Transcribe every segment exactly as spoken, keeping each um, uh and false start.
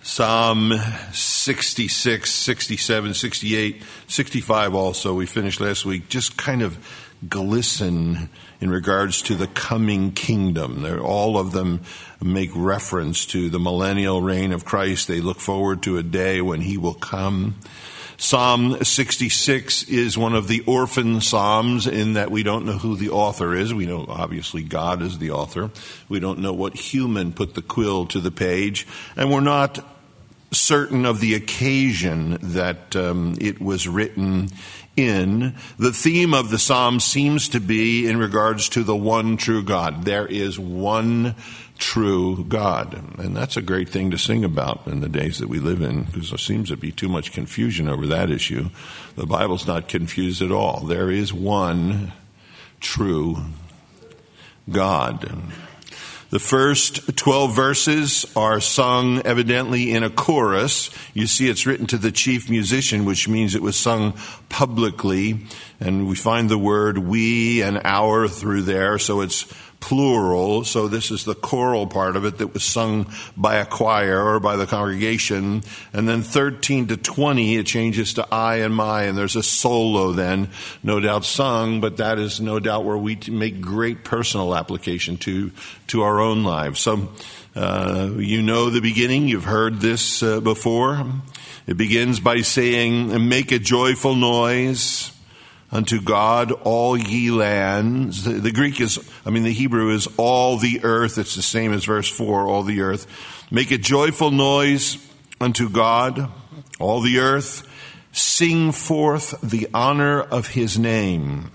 Psalm sixty-six, sixty-seven, sixty-eight, sixty-five also, we finished last week, just kind of glisten in regards to the coming kingdom. They're, all of them make reference to the millennial reign of Christ. They look forward to a day when he will come. Psalm sixty-six is one of the orphan psalms in that we don't know who the author is. We know obviously God is the author. We don't know what human put the quill to the page. And we're not certain of the occasion that um, it was written in. The theme of the psalm seems to be in regards to the one true God. There is one true God. And that's a great thing to sing about in the days that we live in, because there seems to be too much confusion over that issue. The Bible's not confused at all. There is one true God. The first twelve verses are sung evidently in a chorus. You see it's written to the chief musician, which means it was sung publicly. And we find the word we and our through there, so it's plural. So this is the choral part of it that was sung by a choir or by the congregation. And then thirteen to twenty, it changes to I and my, and there's a solo then, no doubt sung, but that is no doubt where we make great personal application to, to our own lives. So uh, you know the beginning, you've heard this uh, before. It begins by saying, make a joyful noise unto God, all ye lands. The, the Greek is, I mean, the Hebrew is all the earth. It's the same as verse four, all the earth. Make a joyful noise unto God, all the earth. Sing forth the honor of his name.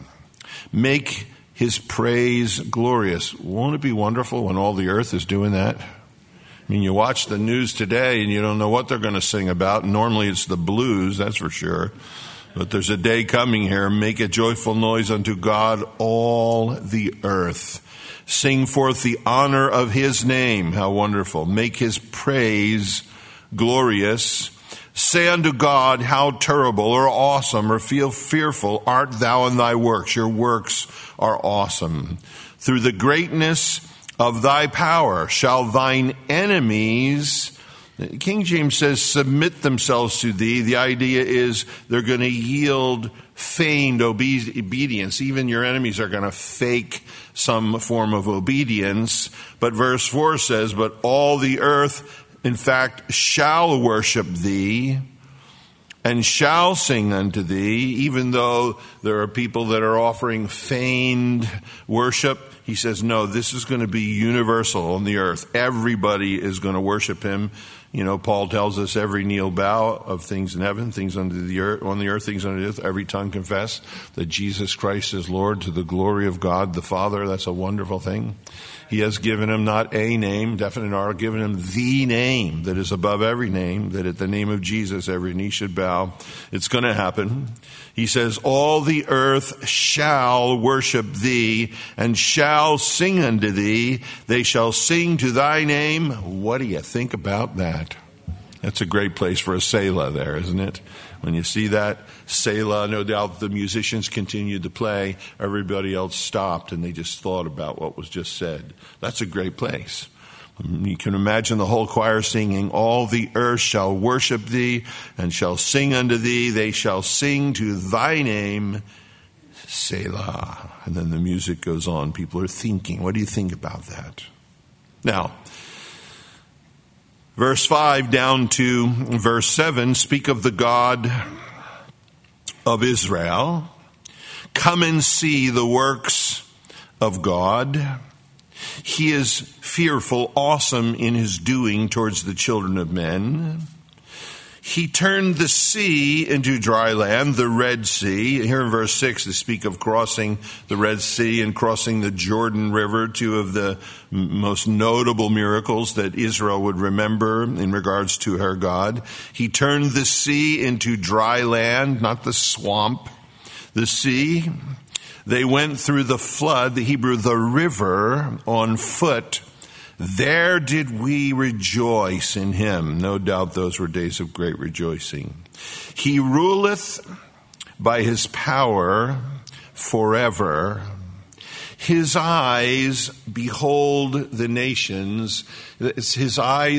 Make his praise glorious. Won't it be wonderful when all the earth is doing that? I mean, you watch the news today and you don't know what they're going to sing about. Normally it's the blues, that's for sure. But there's a day coming here. Make a joyful noise unto God, all the earth. Sing forth the honor of his name. How wonderful. Make his praise glorious. Say unto God, how terrible or awesome or feel fearful art thou in thy works. Your works are awesome. Through the greatness of thy power shall thine enemies, King James says, submit themselves to thee. The idea is they're going to yield feigned obe- obedience. Even your enemies are going to fake some form of obedience. But verse four says, but all the earth, in fact, shall worship thee and shall sing unto thee, even though there are people that are offering feigned worship. He says, no, this is going to be universal on the earth. Everybody is going to worship him. You know, Paul tells us every knee will bow of things in heaven, things under the earth, on the earth, things under the earth. Every tongue confess that Jesus Christ is Lord to the glory of God the Father. That's a wonderful thing. He has given him not a name, definite R, given him the name that is above every name, that at the name of Jesus every knee should bow. It's going to happen. He says, all the earth shall worship thee and shall sing unto thee. They shall sing to thy name. What do you think about that? That's a great place for a Selah there, isn't it? When you see that, Selah, no doubt the musicians continued to play. Everybody else stopped and they just thought about what was just said. That's a great place. You can imagine the whole choir singing, all the earth shall worship thee and shall sing unto thee. They shall sing to thy name, Selah. And then the music goes on. People are thinking, what do you think about that? Now, verse five down to verse seven speak of the God of Israel. Come and see the works of God. He is fearful, awesome in his doing towards the children of men. He turned the sea into dry land, the Red Sea. Here in verse six, they speak of crossing the Red Sea and crossing the Jordan River, two of the most notable miracles that Israel would remember in regards to her God. He turned the sea into dry land, not the swamp, the sea. They went through the flood, the Hebrew, the river, on foot. There did we rejoice in him. No doubt those were days of great rejoicing. He ruleth by his power forever. His eyes behold the nations. His eyes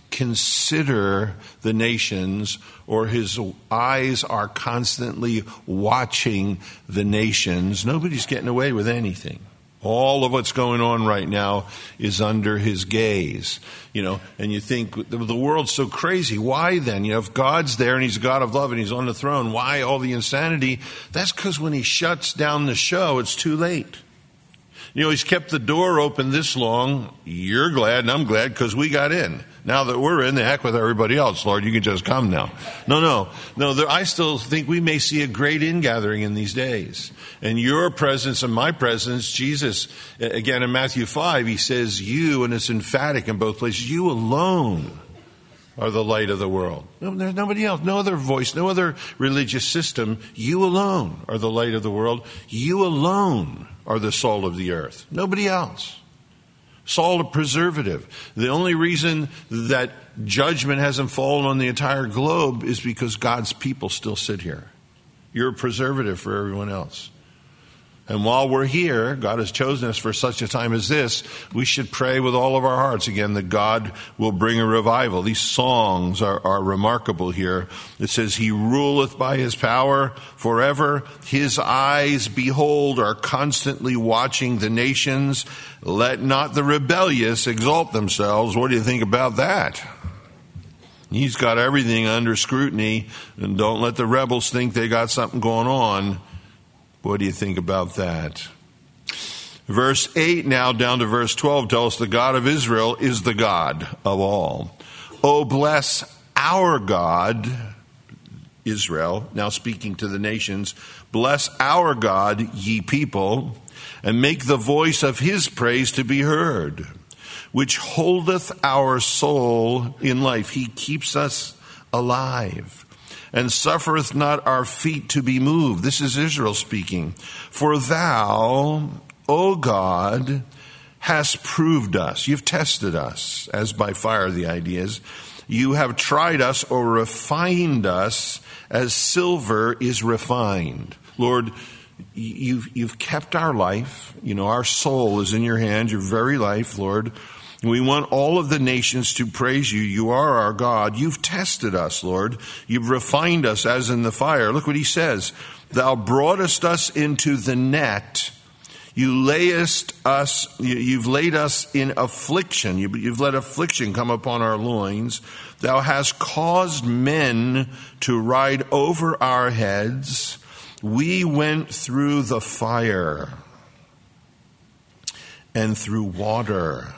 consider the nations, or his eyes are constantly watching the nations. Nobody's getting away with anything. All of what's going on right now is under his gaze. You know, and you think, the world's so crazy. Why then? You know, if God's there and he's a God of love and he's on the throne, why all the insanity? That's because when he shuts down the show, it's too late. You know, he's kept the door open this long. You're glad and I'm glad because we got in. Now that we're in, the heck with everybody else, Lord, you can just come now. No, no, no, there, I still think we may see a great ingathering in these days. And your presence and my presence, Jesus, again in Matthew five, he says you, and it's emphatic in both places, you alone are the light of the world. No, there's nobody else, no other voice, no other religious system. You alone are the light of the world. You alone are the salt of the earth. Nobody else. Salt, a preservative. The only reason that judgment hasn't fallen on the entire globe is because God's people still sit here. You're a preservative for everyone else. And while we're here, God has chosen us for such a time as this, we should pray with all of our hearts, again, that God will bring a revival. These songs are, are remarkable here. It says, he ruleth by his power forever. His eyes, behold, are constantly watching the nations. Let not the rebellious exalt themselves. What do you think about that? He's got everything under scrutiny, and don't let the rebels think they got something going on. What do you think about that? Verse eight now down to verse twelve tells us the God of Israel is the God of all. Oh, bless our God, Israel, now speaking to the nations, bless our God, ye people, and make the voice of his praise to be heard, which holdeth our soul in life. He keeps us alive, and suffereth not our feet to be moved. This is Israel speaking. For thou, O God, hast proved us. You've tested us, as by fire the idea is. You have tried us or refined us as silver is refined. Lord, you've, you've kept our life. You know, our soul is in your hand, your very life, Lord. We want all of the nations to praise you. You are our God. You've tested us, Lord. You've refined us as in the fire. Look what he says. Thou broughtest us into the net. You layest us, you've laid us in affliction. You've let affliction come upon our loins. Thou hast caused men to ride over our heads. We went through the fire and through water.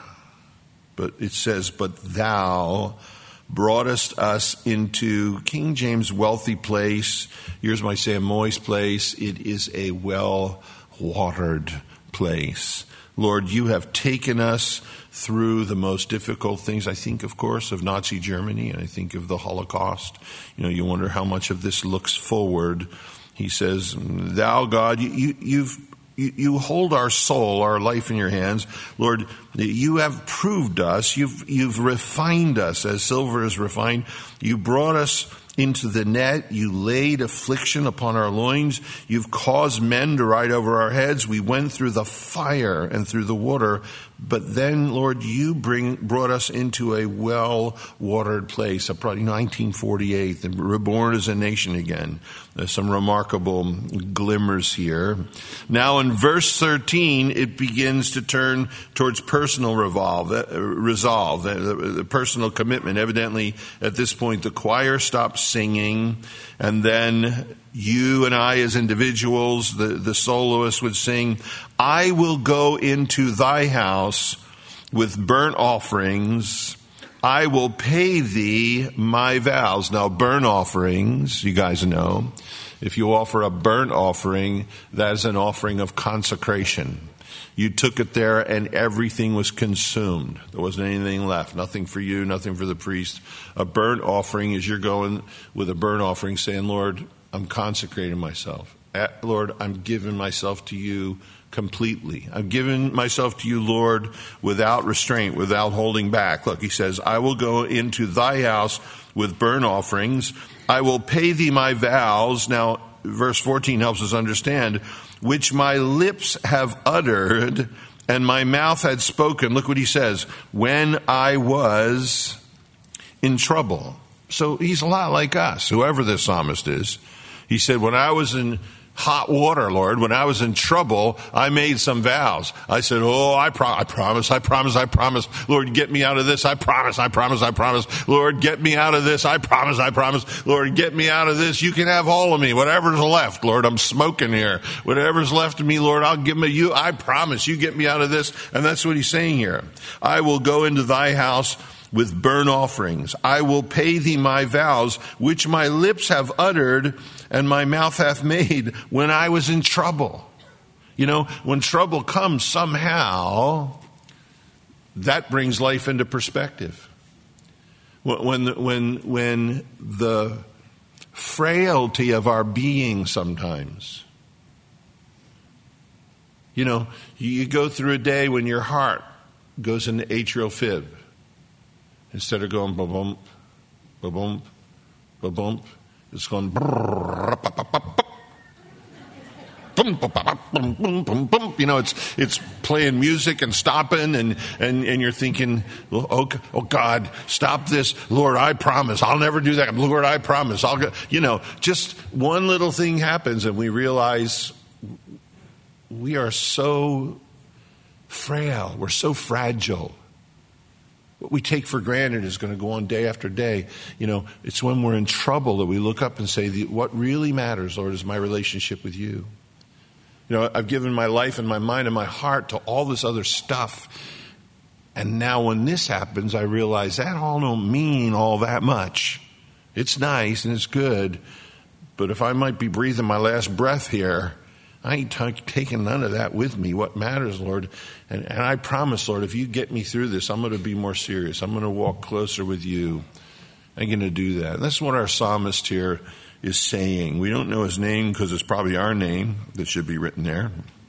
But it says, but thou broughtest us into King James wealthy place. Yours might say a moist place. It is a well-watered place. Lord, you have taken us through the most difficult things. I think, of course, of Nazi Germany, and I think of the Holocaust. You know, you wonder how much of this looks forward. He says, thou, God, you, you, you've You, you hold our soul, our life in your hands. Lord, you have proved us. You've, you've refined us as silver is refined. You brought us into the net. You laid affliction upon our loins. You've caused men to ride over our heads. We went through the fire and through the water. But then, Lord, you bring brought us into a well-watered place. Probably nineteen forty-eight, and reborn as a nation again. There's some remarkable glimmers here. Now in verse thirteen, it begins to turn towards personal revolve, uh, resolve, uh, the, the personal commitment. Evidently, at this point, the choir stops singing, and then you and I as individuals, the, the soloist would sing, I will go into thy house with burnt offerings. I will pay thee my vows. Now, burnt offerings, you guys know, if you offer a burnt offering, that is an offering of consecration. You took it there and everything was consumed. There wasn't anything left. Nothing for you, nothing for the priest. A burnt offering is you're going with a burnt offering saying, Lord, I'm consecrating myself. Lord, I'm giving myself to you completely. I'm giving myself to you, Lord, without restraint, without holding back. Look, he says, I will go into thy house with burnt offerings. I will pay thee my vows. Now, verse fourteen helps us understand, which my lips have uttered and my mouth had spoken. Look what he says. When I was in trouble. So he's a lot like us, whoever this psalmist is. He said, when I was in hot water, Lord, when I was in trouble, I made some vows. I said, oh, I, pro- I promise, I promise, I promise. Lord, get me out of this. I promise, I promise, I promise. Lord, get me out of this. I promise, I promise. Lord, get me out of this. You can have all of me, whatever's left. Lord, I'm smoking here. Whatever's left of me, Lord, I'll give me you. I promise you get me out of this. And that's what he's saying here. I will go into thy house with burnt offerings. I will pay thee my vows, which my lips have uttered and my mouth hath made when I was in trouble. You know, when trouble comes, somehow that brings life into perspective. When, when, when the frailty of our being sometimes, you know, you go through a day when your heart goes into atrial fib. Instead of going ba-bump, ba-bump, ba-bump, it's going brrrr, you know, it's it's playing music and stopping, and, and, and you're thinking, oh, oh God, stop this. Lord, I promise. I'll never do that. Lord, I promise. I'll go. You know, just one little thing happens and we realize we are so frail. We're so fragile. What we take for granted is going to go on day after day. You know, it's when we're in trouble that we look up and say, what really matters, Lord, is my relationship with you. You know, I've given my life and my mind and my heart to all this other stuff. And now when this happens, I realize that all don't mean all that much. It's nice and it's good. But if I might be breathing my last breath here, I ain't t- taking none of that with me. What matters, Lord, and, and I promise, Lord, if you get me through this, I'm going to be more serious. I'm going to walk closer with you. I'm going to do that. And that's what our psalmist here is saying. We don't know his name because it's probably our name that should be written there.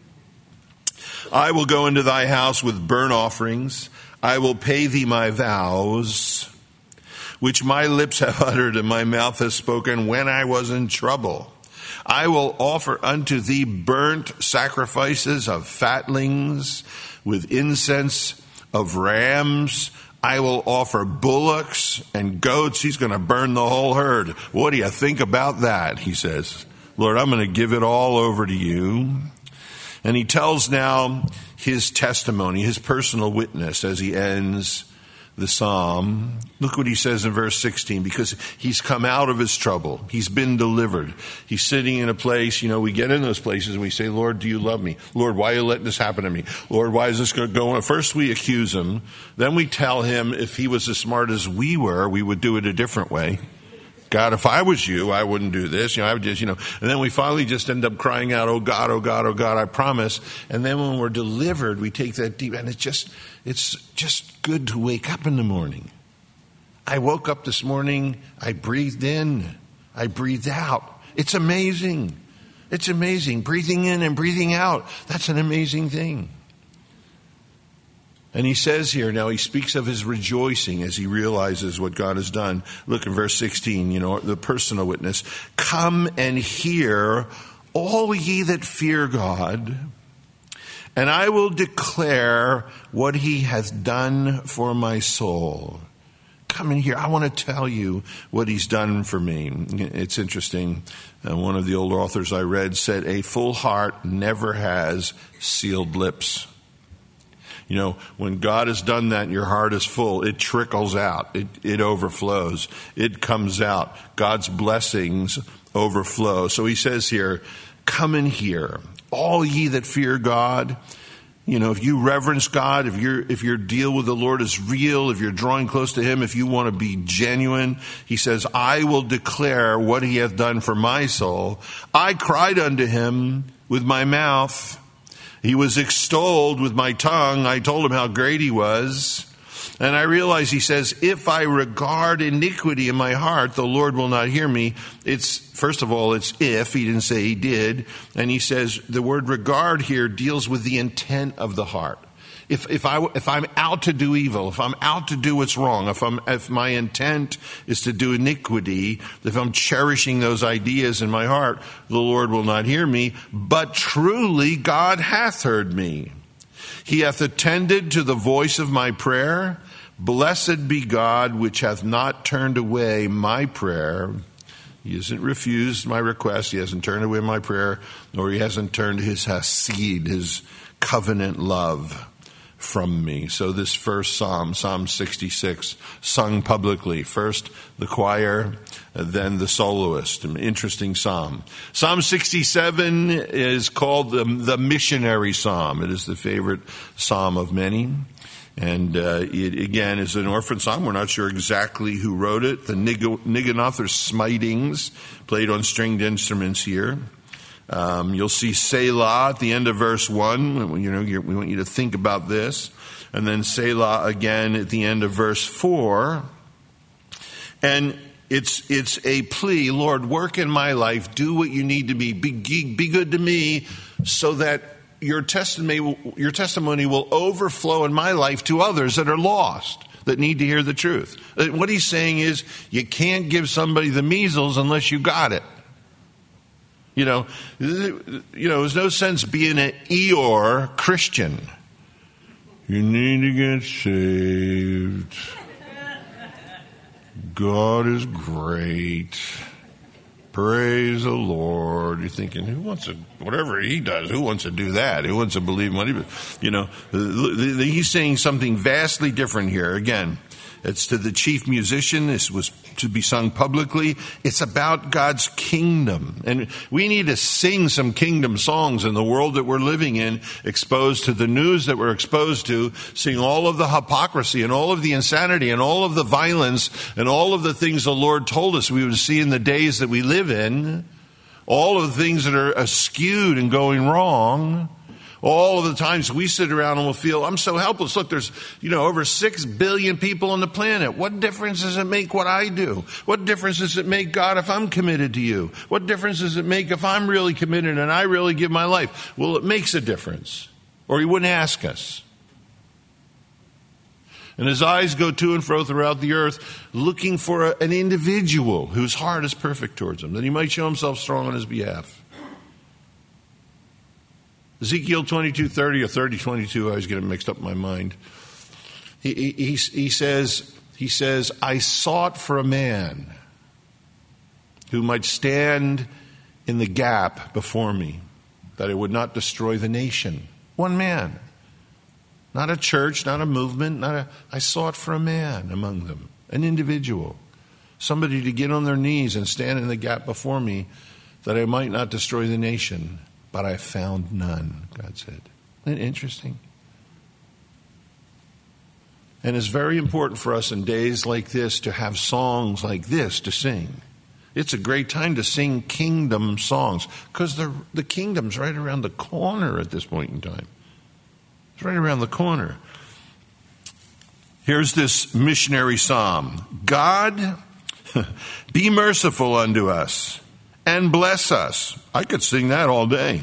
I will go into thy house with burnt offerings. I will pay thee my vows, which my lips have uttered and my mouth has spoken when I was in trouble. I will offer unto thee burnt sacrifices of fatlings with incense of rams. I will offer bullocks and goats. He's going to burn the whole herd. What do you think about that? He says, Lord, I'm going to give it all over to you. And he tells now his testimony, his personal witness as he ends the psalm. Look what he says in verse sixteen, because he's come out of his trouble. He's been delivered. He's sitting in a place, you know, we get in those places and we say, Lord, do you love me? Lord, why are you letting this happen to me? Lord, why is this going to go on? First we accuse him. Then we tell him if he was as smart as we were, we would do it a different way. God, if I was you, I wouldn't do this. You know, I would just, you know, and then we finally just end up crying out, oh God, oh God, oh God, I promise. And then when we're delivered, we take that deep, and it's just, it's just good to wake up in the morning. I woke up this morning, I breathed in, I breathed out. It's amazing. It's amazing. Breathing in and breathing out. That's an amazing thing. And he says here, now he speaks of his rejoicing as he realizes what God has done. Look in verse sixteen, you know, the personal witness. Come and hear, all ye that fear God, and I will declare what he hath done for my soul. Come in here. I want to tell you what he's done for me. It's interesting. Uh, one of the old authors I read said, a full heart never has sealed lips. You know, when God has done that and your heart is full, it trickles out. It, it overflows. It comes out. God's blessings overflow. So he says here, come in here, all ye that fear God. You know, if you reverence God, if your if your deal with the Lord is real, if you're drawing close to him, if you want to be genuine, he says, I will declare what he hath done for my soul. I cried unto him with my mouth. He was extolled with my tongue. I told him how great he was. And I realize he says, if I regard iniquity in my heart, the Lord will not hear me. It's, first of all, it's if. He didn't say he did. And he says the word regard here deals with the intent of the heart. If, if I, if I'm out to do evil, if I'm out to do what's wrong, if I'm, if my intent is to do iniquity, if I'm cherishing those ideas in my heart, the Lord will not hear me. But truly God hath heard me. He hath attended to the voice of my prayer. Blessed be God, which hath not turned away my prayer. He hasn't refused my request. He hasn't turned away my prayer, nor he hasn't turned his hasid, his covenant love, from me. So this first psalm, Psalm sixty-six, sung publicly. First the choir, then the soloist. An interesting psalm. Psalm sixty-seven is called the, the missionary psalm. It is the favorite psalm of many. And uh, it, again, is an orphan psalm. We're not sure exactly who wrote it. The Niganoth or Smitings, played on stringed instruments here. Um, you'll see Selah at the end of verse one. You know, we want you to think about this. And then Selah again at the end of verse four. And it's it's a plea, Lord, work in my life. Do what you need to be. Be, be good to me so that your testimony, your testimony will overflow in my life to others that are lost, that need to hear the truth. What he's saying is, you can't give somebody the measles unless you got it. You know, you know, there's no sense being an Eeyore Christian. You need to get saved. God is great. Praise the Lord. You're thinking, who wants to, whatever he does, who wants to do that? Who wants to believe what he, you know, he's saying something vastly different here. Again, it's to the chief musician. This was to be sung publicly. It's about God's kingdom. And we need to sing some kingdom songs in the world that we're living in, exposed to the news that we're exposed to, seeing all of the hypocrisy and all of the insanity and all of the violence and all of the things the Lord told us we would see in the days that we live in, all of the things that are askewed and going wrong. All of the times we sit around and we'll feel, I'm so helpless. Look, there's, you know, over six billion people on the planet. What difference does it make what I do? What difference does it make, God, if I'm committed to you? What difference does it make if I'm really committed and I really give my life? Well, it makes a difference, or he wouldn't ask us. And his eyes go to and fro throughout the earth, looking for a, an individual whose heart is perfect towards him, that he might show himself strong on his behalf. Ezekiel twenty-two thirty or thirty twenty-two, I always get it mixed up in my mind. He, he, he says, he says, I sought for a man who might stand in the gap before me, that it would not destroy the nation. One man. Not a church, not a movement, not a, I sought for a man among them, an individual, somebody to get on their knees and stand in the gap before me, that I might not destroy the nation. But I found none, God said. Isn't it interesting? And it's very important for us in days like this to have songs like this to sing. It's a great time to sing kingdom songs, because the, the kingdom's right around the corner at this point in time. It's right around the corner. Here's this missionary psalm. God, be merciful unto us and bless us. I could sing that all day.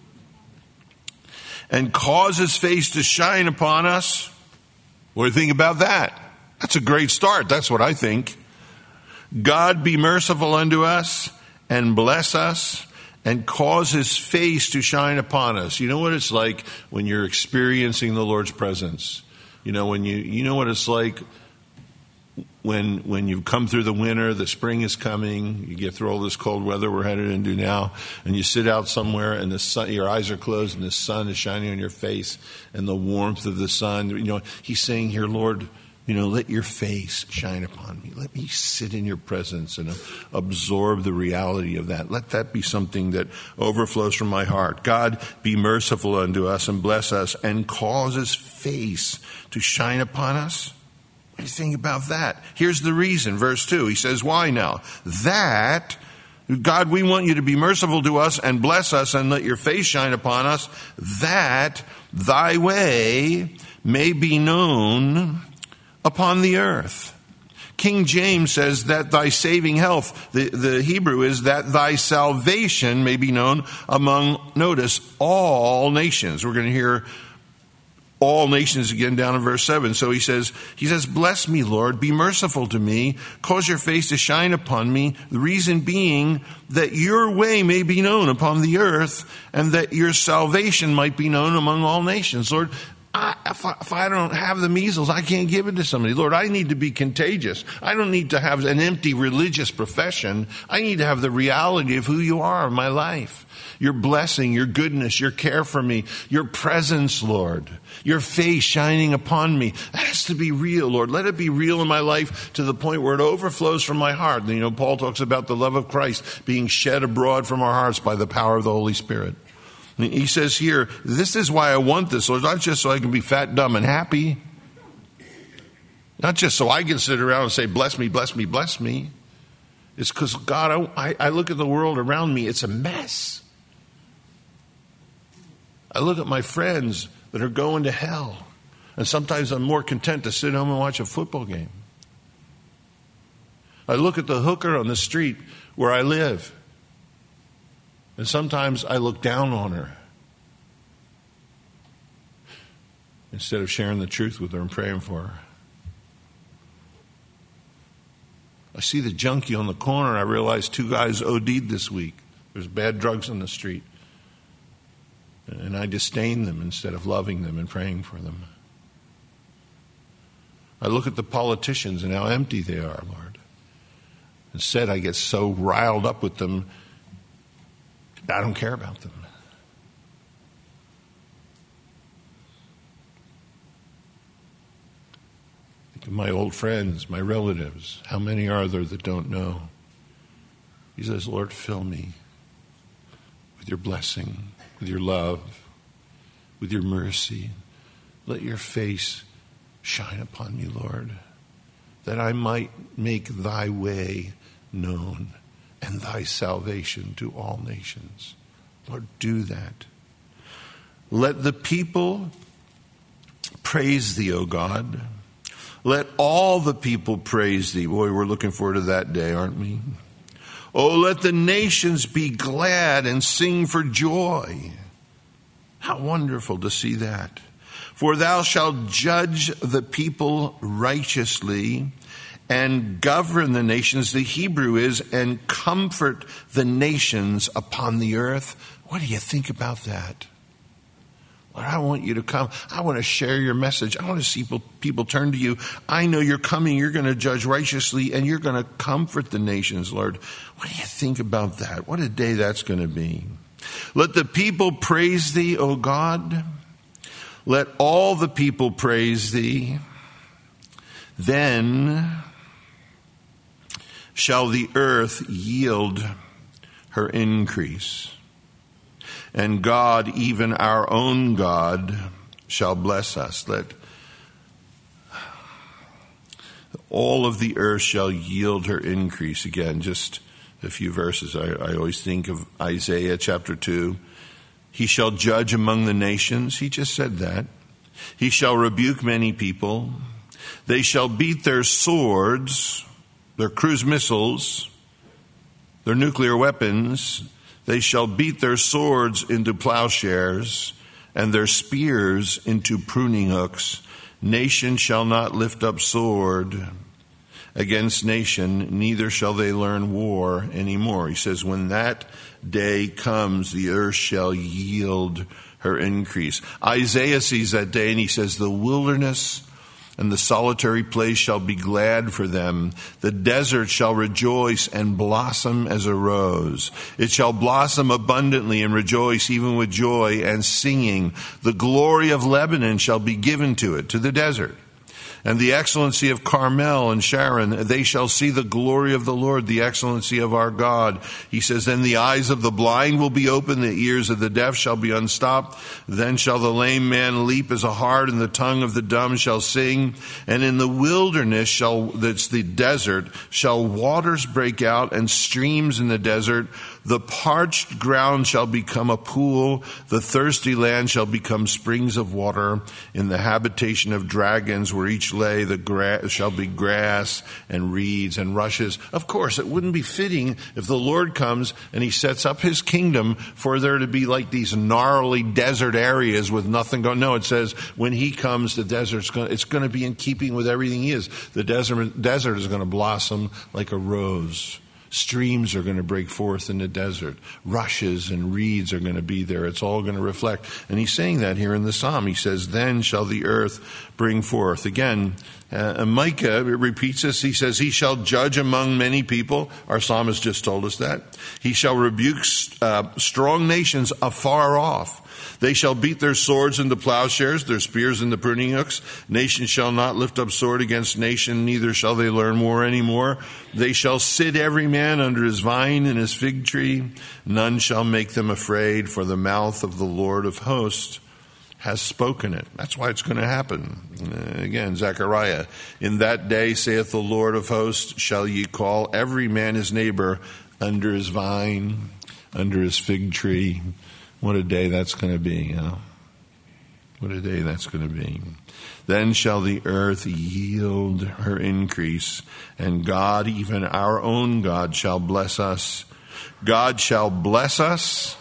And cause his face to shine upon us. What do you think about that? That's a great start. That's what I think. God be merciful unto us and bless us and cause his face to shine upon us. You know what it's like when you're experiencing the Lord's presence? You know, when you, you know what it's like When when you come through the winter, the spring is coming, you get through all this cold weather we're headed into now, and you sit out somewhere and the sun, your eyes are closed and the sun is shining on your face and the warmth of the sun. You know, he's saying here, Lord, you know, let your face shine upon me. Let me sit in your presence and absorb the reality of that. Let that be something that overflows from my heart. God, be merciful unto us and bless us and cause his face to shine upon us. What do you think about that? Here's the reason, verse two. He says, why now? That, God, we want you to be merciful to us and bless us and let your face shine upon us, that thy way may be known upon the earth. King James says that thy saving health. The, the Hebrew is that thy salvation may be known among, notice, all nations. We're going to hear all nations again down in verse seven. So he says, he says, bless me, Lord, be merciful to me, cause your face to shine upon me. The reason being that your way may be known upon the earth and that your salvation might be known among all nations. Lord, I, if I, if I don't have the measles, I can't give it to somebody. Lord, I need to be contagious. I don't need to have an empty religious profession. I need to have the reality of who you are in my life. Your blessing, your goodness, your care for me, your presence, Lord, your face shining upon me. That has to be real, Lord. Let it be real in my life to the point where it overflows from my heart. You know, Paul talks about the love of Christ being shed abroad from our hearts by the power of the Holy Spirit. And he says here, this is why I want this, Lord, not just so I can be fat, dumb, and happy. Not just so I can sit around and say, bless me, bless me, bless me. It's because, God, I, I look at the world around me, it's a mess. I look at my friends that are going to hell, and sometimes I'm more content to sit home and watch a football game. I look at the hooker on the street where I live, and sometimes I look down on her instead of sharing the truth with her and praying for her. I see the junkie on the corner, and I realize two guys OD'd this week. There's bad drugs on the street. And I disdain them instead of loving them and praying for them. I look at the politicians and how empty they are, Lord. Instead, I get so riled up with them, I don't care about them. Think of my old friends, my relatives. How many are there that don't know? He says, Lord, fill me with your blessing, with your love, with your mercy. Let your face shine upon me, Lord, that I might make thy way known and thy salvation to all nations. Lord, do that. Let the people praise thee, O God. Let all the people praise thee. Boy, we're looking forward to that day, aren't we? Oh, let the nations be glad and sing for joy. How wonderful to see that. For thou shalt judge the people righteously and govern the nations. The Hebrew is, and comfort the nations upon the earth. What do you think about that? Lord, I want you to come. I want to share your message. I want to see people, people turn to you. I know you're coming. You're going to judge righteously, and you're going to comfort the nations, Lord. What do you think about that? What a day that's going to be. Let the people praise thee, O God. Let all the people praise thee. Then shall the earth yield her increase. And God, even our own God, shall bless us. Let all of the earth shall yield her increase. Again, just a few verses. I, I always think of Isaiah chapter two. He shall judge among the nations. He just said that. He shall rebuke many people. They shall beat their swords, their cruise missiles, their nuclear weapons. They shall beat their swords into plowshares and their spears into pruning hooks. Nation shall not lift up sword against nation, neither shall they learn war anymore. He says, when that day comes, the earth shall yield her increase. Isaiah sees that day and he says, the wilderness and the solitary place shall be glad for them. The desert shall rejoice and blossom as a rose. It shall blossom abundantly and rejoice even with joy and singing. The glory of Lebanon shall be given to it, to the desert. And the excellency of Carmel and Sharon, they shall see the glory of the Lord, the excellency of our God. He says, then the eyes of the blind will be opened, the ears of the deaf shall be unstopped. Then shall the lame man leap as a hart, and the tongue of the dumb shall sing. And in the wilderness shall, that's the desert, shall waters break out and streams in the desert. The parched ground shall become a pool. The thirsty land shall become springs of water. In the habitation of dragons where each lay, the grass shall be grass and reeds and rushes. Of course, it wouldn't be fitting if the Lord comes and he sets up his kingdom for there to be like these gnarly desert areas with nothing going. No, it says when he comes, the desert's going, it's going to be in keeping with everything he is. The desert, desert is going to blossom like a rose. Streams are going to break forth in the desert. Rushes and reeds are going to be there. It's all going to reflect. And he's saying that here in the psalm. He says, then shall the earth bring forth. Again, uh, Micah repeats this. He says, he shall judge among many people. Our psalmist just told us that. He shall rebuke uh, strong nations afar off. They shall beat their swords into plowshares, their spears into pruning hooks. Nation shall not lift up sword against nation, neither shall they learn war anymore. They shall sit every man under his vine and his fig tree. None shall make them afraid, for the mouth of the Lord of hosts has spoken it. That's why it's going to happen. Uh, again, Zechariah, in that day, saith the Lord of hosts, shall ye call every man his neighbor under his vine, under his fig tree. What a day that's going to be, you know? What a day that's going to be. Then shall the earth yield her increase, and God, even our own God, shall bless us. God shall bless us,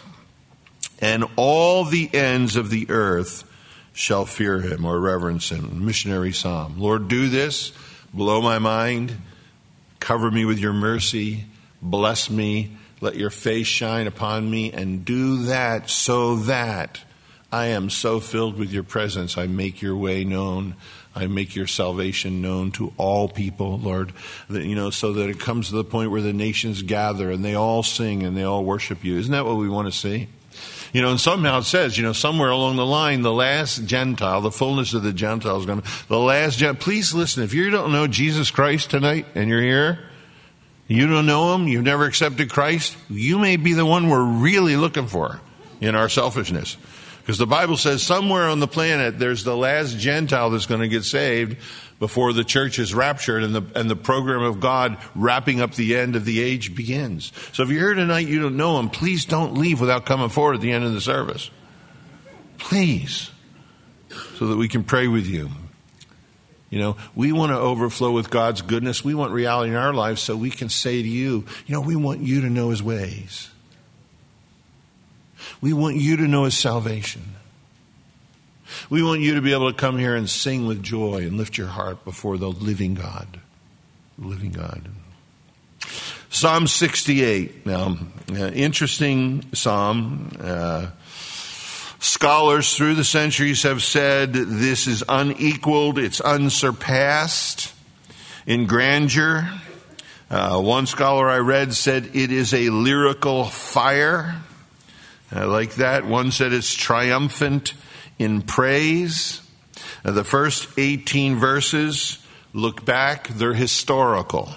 and all the ends of the earth shall fear him or reverence him. Missionary psalm. Lord, do this. Blow my mind. Cover me with your mercy. Bless me. Let your face shine upon me, and do that so that I am so filled with your presence. I make your way known. I make your salvation known to all people, Lord, that, you know, so that it comes to the point where the nations gather and they all sing and they all worship you. Isn't that what we want to see? You know, and somehow it says, you know, somewhere along the line, the last Gentile, the fullness of the Gentiles is going to, the last Gentile. Please listen, if you don't know Jesus Christ tonight and you're here, you don't know him, you've never accepted Christ, you may be the one we're really looking for in our selfishness. Because the Bible says somewhere on the planet there's the last Gentile that's going to get saved before the church is raptured and the and the program of God wrapping up the end of the age begins. So if you're here tonight, you don't know him, please don't leave without coming forward at the end of the service. Please. So that we can pray with you. You know, we want to overflow with God's goodness. We want reality in our lives so we can say to you, you know, we want you to know his ways. We want you to know his salvation. We want you to be able to come here and sing with joy and lift your heart before the living God. The living God. Psalm sixty-eight. Now, uh, interesting psalm. Uh, Scholars through the centuries have said this is unequaled, it's unsurpassed in grandeur. Uh, one scholar I read said it is a lyrical fire. I like that. One said it's triumphant in praise. Uh, the first eighteen verses look back, they're historical.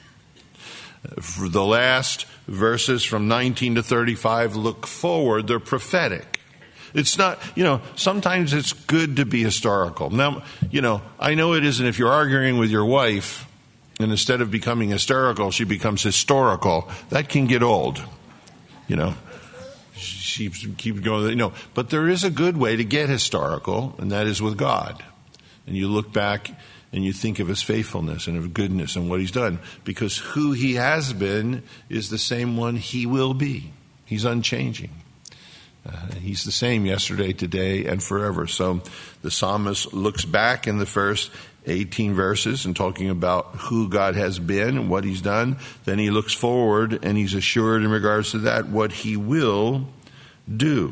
Uh, for the last verses from nineteen to thirty-five look forward, they're prophetic. It's not, you know, sometimes it's good to be historical. Now, you know, I know it isn't if you're arguing with your wife and instead of becoming hysterical, she becomes historical. That can get old, you know. She keeps going, you know. But there is a good way to get historical, and that is with God. And you look back and you think of his faithfulness and of goodness and what he's done. Because who he has been is the same one he will be. He's unchanging. Uh, he's the same yesterday, today, and forever. So the psalmist looks back in the first eighteen verses and talking about who God has been and what he's done. Then he looks forward and he's assured in regards to that what he will do.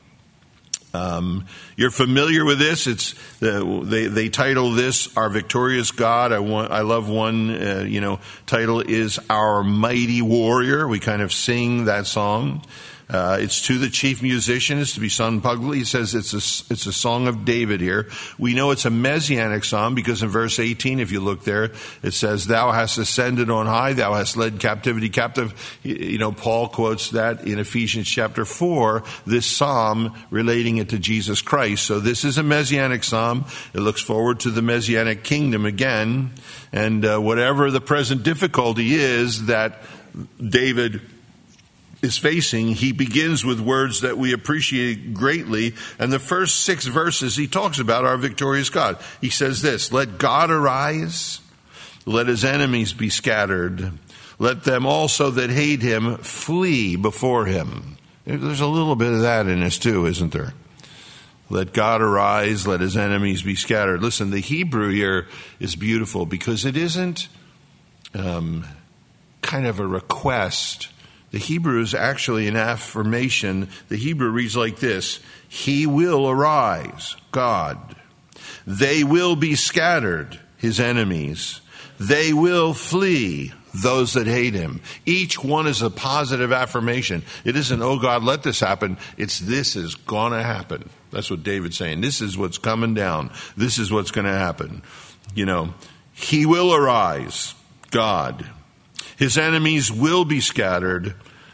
Um, you're familiar with this. It's the, they they title this "Our Victorious God." I want I love one uh, you know title is "Our Mighty Warrior." We kind of sing that song. Uh, it's to the chief musician. It's to be sung publicly. It says it's a, it's a song of David here. We know it's a messianic psalm because in verse eighteen, if you look there, it says, "Thou hast ascended on high. Thou hast led captivity captive." You know, Paul quotes that in Ephesians chapter four, this psalm relating it to Jesus Christ. So this is a messianic psalm. It looks forward to the messianic kingdom again. And uh, whatever the present difficulty is that David is facing, he begins with words that we appreciate greatly. And the first six verses, he talks about our victorious God. He says this: "Let God arise, let his enemies be scattered. Let them also that hate him flee before him." There's a little bit of that in this too, isn't there? Let God arise, let his enemies be scattered. Listen, the Hebrew here is beautiful because it isn't um, kind of a request. The Hebrew is actually an affirmation. The Hebrew reads like this: He will arise, God. They will be scattered, his enemies. They will flee, those that hate him. Each one is a positive affirmation. It isn't, oh God, let this happen. It's, this is going to happen. That's what David's saying. This is what's coming down. This is what's going to happen. You know, he will arise, God. His enemies will be scattered.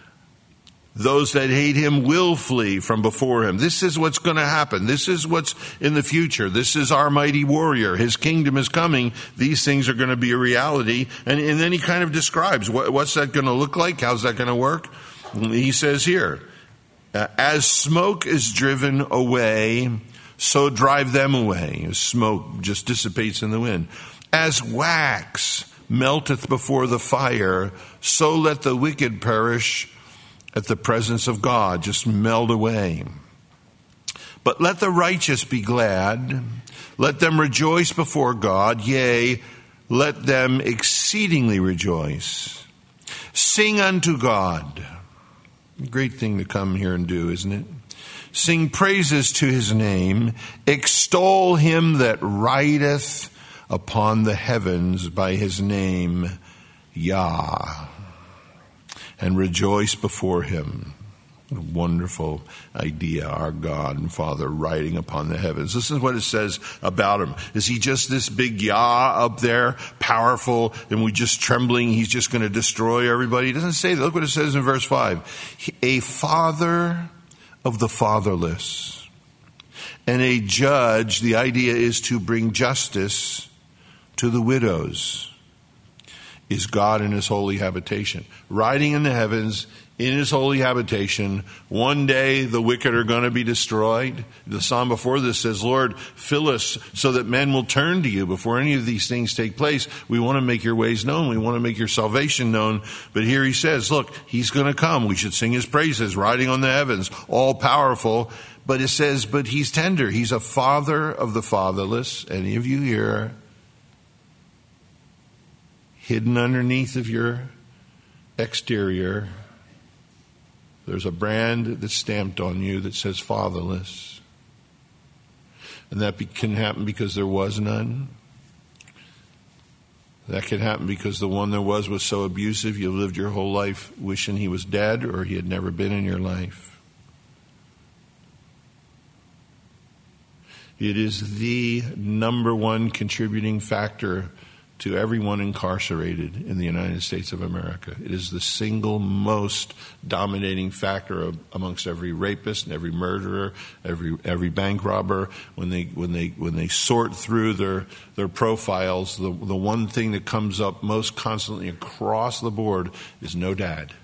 Those that hate him will flee from before him. This is what's going to happen. This is what's in the future. This is our mighty warrior. His kingdom is coming. These things are going to be a reality. And, and then he kind of describes what, what's that going to look like? How's that going to work? He says here, as smoke is driven away, so drive them away. Smoke just dissipates in the wind. As wax melteth before the fire, so let the wicked perish at the presence of God. Just melt away. But let the righteous be glad. Let them rejoice before God. Yea, let them exceedingly rejoice. Sing unto God. Great thing to come here and do, isn't it? Sing praises to his name. Extol him that rideth upon the heavens by his name, Yah. And rejoice before him. What a wonderful idea, our God and Father riding upon the heavens. This is what it says about him. Is he just this big Yah up there, powerful, and we just trembling, he's just going to destroy everybody? It doesn't say that. Look what it says in verse five. A father of the fatherless and a judge. The idea is to bring justice to the widows. Is God in his holy habitation, riding in the heavens, in his holy habitation. One day the wicked are going to be destroyed. The psalm before this says, Lord, fill us so that men will turn to you. Before any of these things take place, we want to make your ways known. We want to make your salvation known. But here he says, look, he's going to come. We should sing his praises, riding on the heavens, all powerful. But it says, but he's tender. He's a father of the fatherless. Any of you here? Hidden underneath of your exterior, there's a brand that's stamped on you that says fatherless. And that be, can happen because there was none. That can happen because the one there was was so abusive you lived your whole life wishing he was dead or he had never been in your life. It is the number one contributing factor to everyone incarcerated in the United States of America. It is the single most dominating factor of, amongst every rapist and every murderer, every every bank robber. When they when they when they sort through their their profiles, the the one thing that comes up most constantly across the board is no dad.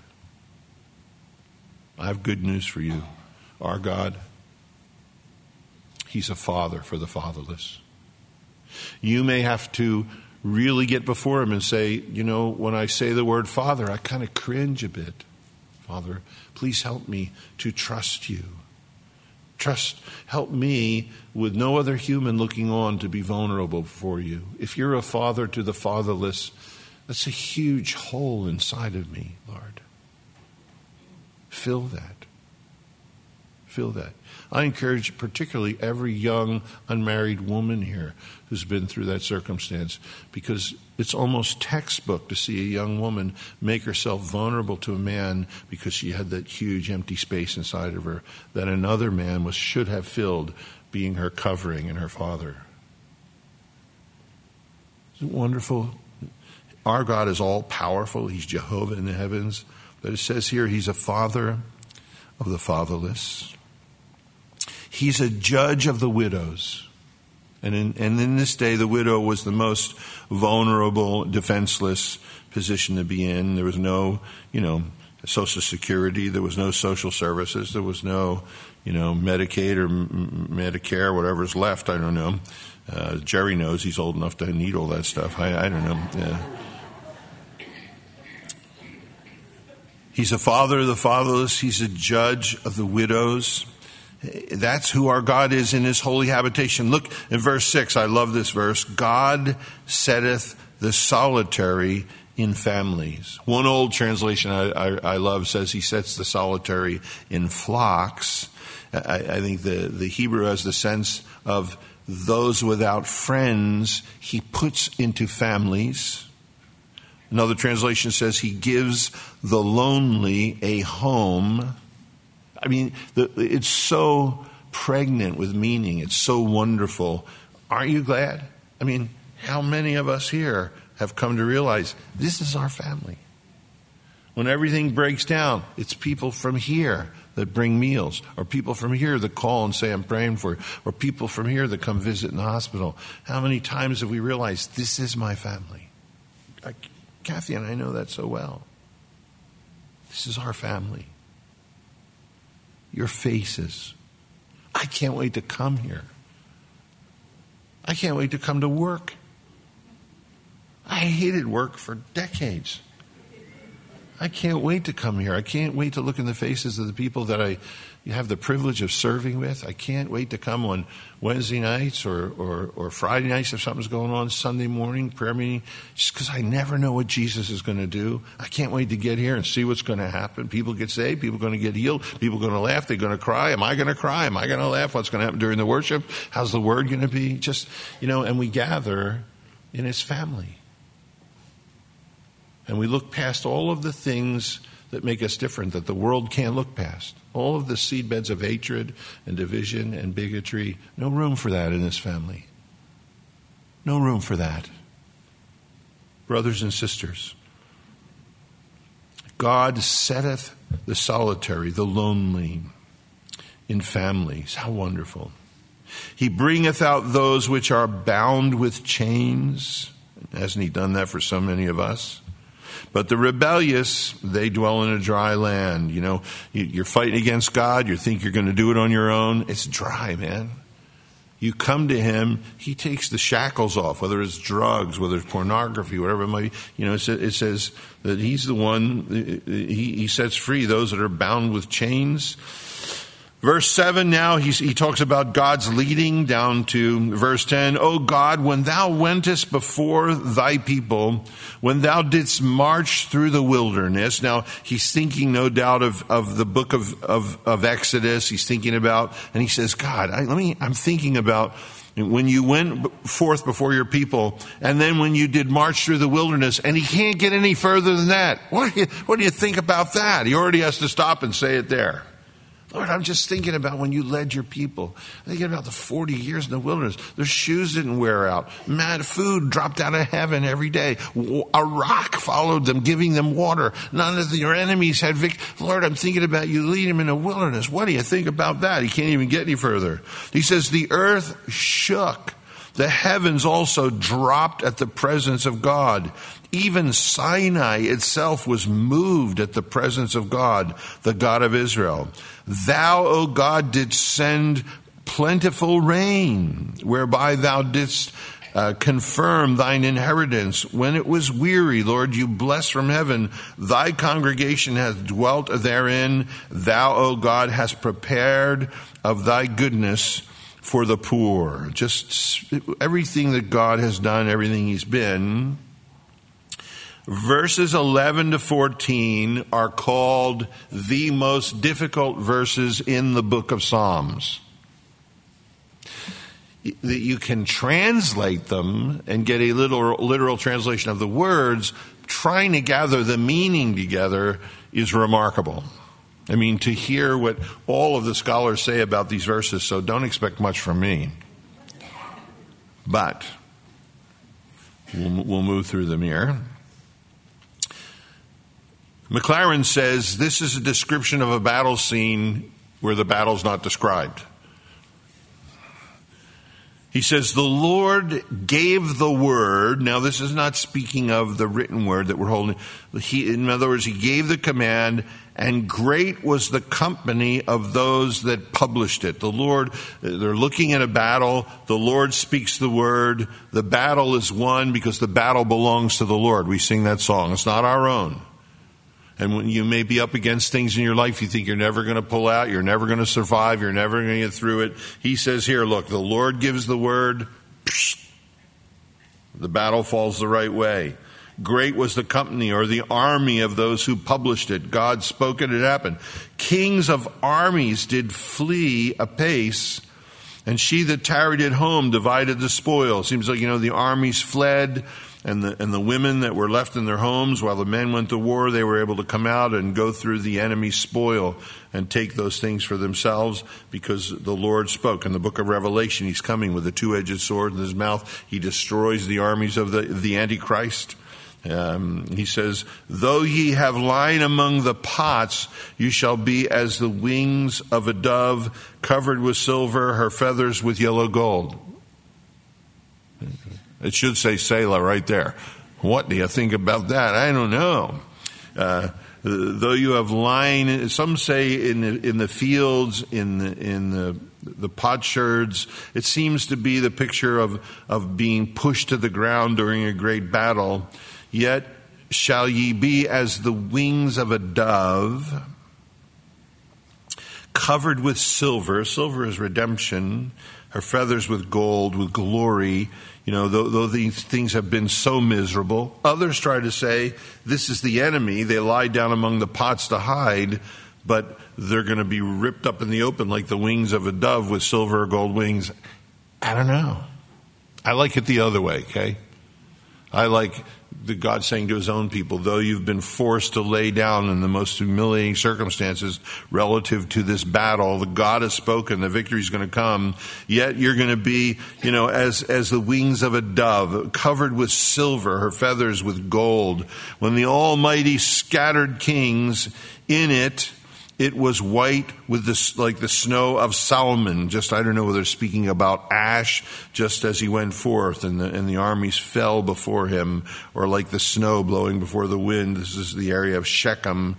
I have good news for you. Our God, he's a father for the fatherless. You may have to really get before him and say, you know, when I say the word Father, I kind of cringe a bit. Father, please help me to trust you. Trust, help me with no other human looking on to be vulnerable before you. If you're a father to the fatherless, that's a huge hole inside of me, Lord. Fill that. Fill that. I encourage particularly every young unmarried woman here who's been through that circumstance, because it's almost textbook to see a young woman make herself vulnerable to a man because she had that huge empty space inside of her that another man was should have filled, being her covering and her father. Isn't it wonderful? Our God is all powerful. He's Jehovah in the heavens. But it says here he's a father of the fatherless. He's a judge of the widows. And in, and in this day, the widow was the most vulnerable, defenseless position to be in. There was no, you know, Social Security. There was no social services. There was no, you know, Medicaid or M- Medicare, whatever's left. I don't know. Uh, Jerry knows. He's old enough to need all that stuff. I, I don't know. Yeah. He's a father of the fatherless. He's a judge of the widows. That's who our God is in his holy habitation. Look in verse six. I love this verse. God setteth the solitary in families. One old translation I, I, I love says he sets the solitary in flocks. I, I think the, the Hebrew has the sense of those without friends he puts into families. Another translation says he gives the lonely a home. I mean, the, it's so pregnant with meaning. It's so wonderful. Aren't you glad? I mean, how many of us here have come to realize this is our family? When everything breaks down, it's people from here that bring meals, or people from here that call and say, I'm praying for you, or people from here that come visit in the hospital. How many times have we realized this is my family? I, Kathy and I know that so well. This is our family. Your faces. I can't wait to come here. I can't wait to come to work. I hated work for decades. I can't wait to come here. I can't wait to look in the faces of the people that I have the privilege of serving with. I can't wait to come on Wednesday nights or, or, or Friday nights if something's going on, Sunday morning, prayer meeting, just because I never know what Jesus is going to do. I can't wait to get here and see what's going to happen. People get saved. People are going to get healed. People are going to laugh. They're going to cry. Am I going to cry? Am I going to laugh? What's going to happen during the worship? How's the word going to be? Just, you know, and we gather in his family. And we look past all of the things that make us different, that the world can't look past. All of the seedbeds of hatred and division and bigotry. No room for that in this family. No room for that. Brothers and sisters, God setteth the solitary, the lonely, in families. How wonderful. He bringeth out those which are bound with chains. Hasn't he done that for so many of us? But the rebellious, they dwell in a dry land. You know, you're fighting against God. You think you're going to do it on your own. It's dry, man. You come to him, he takes the shackles off, whether it's drugs, whether it's pornography, whatever it might be. You know, it says that he's the one, he, he sets free those that are bound with chains. Verse seven now, he, he talks about God's leading down to verse ten. O God, when thou wentest before thy people, when thou didst march through the wilderness. Now, he's thinking no doubt of, of the book of, of, of Exodus. He's thinking about, and he says, God, I, let me, I'm thinking about when you went forth before your people, and then when you did march through the wilderness, and he can't get any further than that. What do you, what do you think about that? He already has to stop and say it there. Lord, I'm just thinking about when you led your people. I'm thinking about the forty years in the wilderness. Their shoes didn't wear out. Mad food dropped out of heaven every day. A rock followed them, giving them water. None of your enemies had victory. Lord, I'm thinking about you lead them in the wilderness. What do you think about that? He can't even get any further. He says, the earth shook. The heavens also dropped at the presence of God. Even Sinai itself was moved at the presence of God, the God of Israel. Thou, O God, didst send plentiful rain, whereby thou didst uh, confirm thine inheritance. When it was weary, Lord, you blessed from heaven. Thy congregation hath dwelt therein. Thou, O God, hast prepared of thy goodness for the poor. Just everything that God has done, everything he's been. Verses eleven to fourteen are called the most difficult verses in the book of Psalms. That you can translate them and get a literal, literal translation of the words, trying to gather the meaning together is remarkable. I mean, to hear what all of the scholars say about these verses, so don't expect much from me. But we'll, we'll move through them here. McLaren says this is a description of a battle scene where the battle's not described. He says, the Lord gave the word. Now, this is not speaking of the written word that we're holding. He, in other words, he gave the command, and great was the company of those that published it. The Lord, they're looking at a battle. The Lord speaks the word. The battle is won because the battle belongs to the Lord. We sing that song. It's not our own. And when you may be up against things in your life, you think you're never going to pull out, you're never going to survive, you're never going to get through it. He says here, look, the Lord gives the word. The battle falls the right way. Great was the company or the army of those who published it. God spoke it, it happened. Kings of armies did flee apace, and she that tarried at home divided the spoil. Seems like, you know, the armies fled, and the and the women that were left in their homes while the men went to war, they were able to come out and go through the enemy's spoil and take those things for themselves because the Lord spoke. In the book of Revelation, he's coming with a two-edged sword in his mouth. He destroys the armies of the, the Antichrist. Um, he says, though ye have lying among the pots, you shall be as the wings of a dove, covered with silver, her feathers with yellow gold. It should say Selah right there. What do you think about that? I don't know. Uh, though you have lying, some say in the, in the fields, in the, in the, the potsherds, it seems to be the picture of, of being pushed to the ground during a great battle. Yet shall ye be as the wings of a dove, covered with silver. Silver is redemption. Her feathers with gold, with glory. You know, though, though these things have been so miserable. Others try to say, this is the enemy. They lie down among the pots to hide, but they're going to be ripped up in the open like the wings of a dove with silver or gold wings. I don't know. I like it the other way, okay? I like the God saying to his own people, though you've been forced to lay down in the most humiliating circumstances relative to this battle, the God has spoken, the victory is going to come, yet you're going to be, you know, as, as the wings of a dove, covered with silver, her feathers with gold. When the Almighty scattered kings in it, it was white with this, like the snow of Solomon. Just, I don't know whether speaking about ash, just as he went forth and the, and the armies fell before him, or like the snow blowing before the wind. This is the area of Shechem,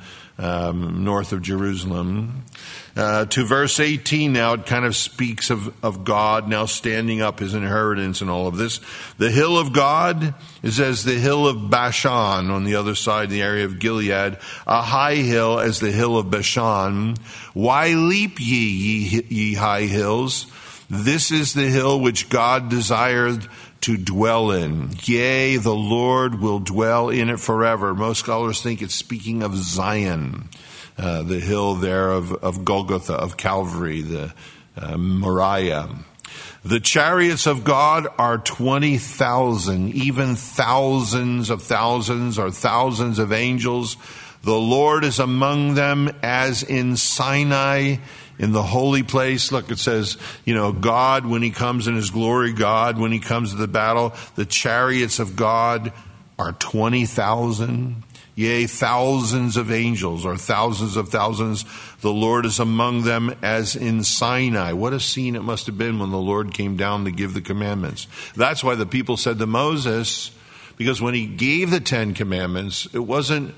um, north of Jerusalem. Uh, to verse eighteen now, it kind of speaks of, of God now standing up, his inheritance and all of this. The hill of God is as the hill of Bashan on the other side, the area of Gilead, a high hill as the hill of Bashan. Why leap ye, ye, ye high hills? This is the hill which God desired to dwell in. Yea, the Lord will dwell in it forever. Most scholars think it's speaking of Zion. Uh, the hill there of, of Golgotha, of Calvary, the uh, Moriah. The chariots of God are twenty thousand, even thousands of thousands or thousands of angels. The Lord is among them as in Sinai, in the holy place. Look, it says, you know, God, when he comes in his glory, God, when he comes to the battle, the chariots of God are twenty thousand. Yea, thousands of angels, or thousands of thousands. The Lord is among them as in Sinai. What a scene it must have been when the Lord came down to give the commandments. That's why the people said to Moses, because when he gave the Ten Commandments, it wasn't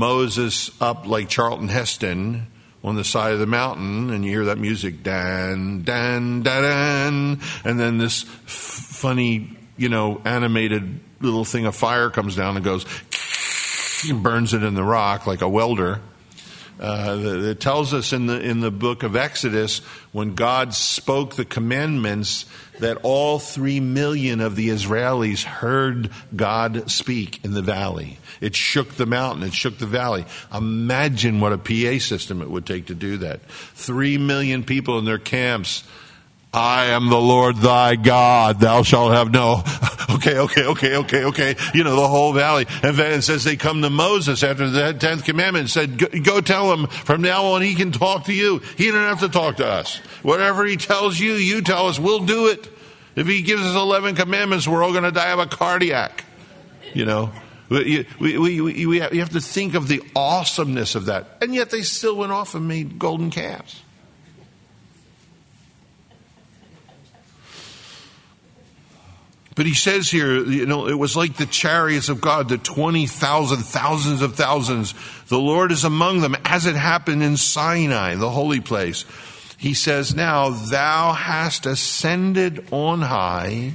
Moses up like Charlton Heston on the side of the mountain, and you hear that music, dan, dan, dan, dan, and then this f- funny, you know, animated little thing of fire comes down and goes, and burns it in the rock like a welder. Uh, it tells us in the in the book of Exodus, when God spoke the commandments, that all three million of the Israelis heard God speak in the valley. It shook the mountain. It shook the valley. Imagine what a P A system it would take to do that. Three million people in their camps. I am the Lord thy God, thou shalt have no, okay, okay, okay, okay, okay, you know, the whole valley. And then it says they come to Moses after the tenth commandment and said, go, go tell him from now on he can talk to you. He don't have to talk to us. Whatever he tells you, you tell us, we'll do it. If he gives us eleven commandments, we're all going to die of a cardiac, you know. We, we, we, we have to think of the awesomeness of that. And yet they still went off and made golden calves. But he says here, you know, it was like the chariots of God, the twenty thousand, thousands of thousands. The Lord is among them, as it happened in Sinai, the holy place. He says, now, thou hast ascended on high.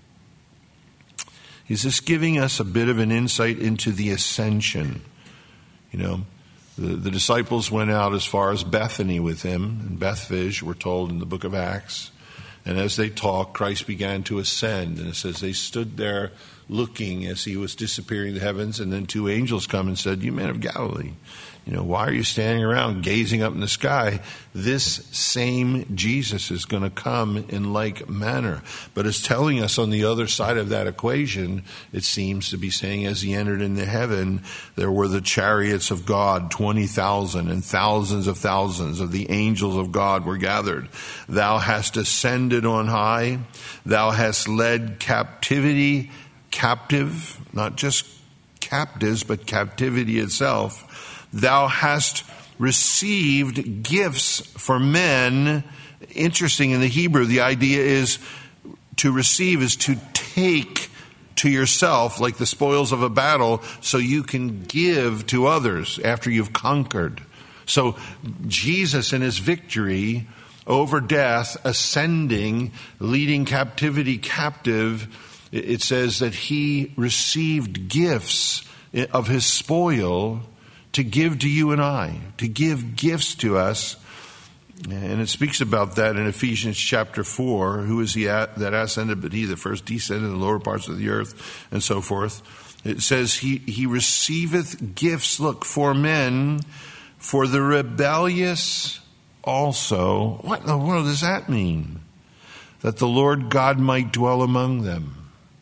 He's just giving us a bit of an insight into the ascension. You know, the, the disciples went out as far as Bethany with him, and Bethphage, we're told in the book of Acts. And as they talked, Christ began to ascend. And it says they stood there looking as he was disappearing in the heavens, and then two angels come and said, "You men of Galilee, you know, why are you standing around gazing up in the sky? This same Jesus is going to come in like manner." But it's telling us on the other side of that equation, it seems to be saying, as he entered into heaven, there were the chariots of God, twenty thousand, and thousands of thousands of the angels of God were gathered. Thou hast ascended on high. Thou hast led captivity captive, not just captives, but captivity itself. Thou hast received gifts for men. Interesting, in the Hebrew, the idea is to receive is to take to yourself like the spoils of a battle so you can give to others after you've conquered. So Jesus in his victory over death, ascending, leading captivity captive, it says that he received gifts of his spoil to give to you and I, to give gifts to us. And it speaks about that in Ephesians chapter four. Who is he that ascended, but he that first descended in the lower parts of the earth, and so forth. It says he, he receiveth gifts, look, for men, for the rebellious also. What in the world does that mean? That the Lord God might dwell among them.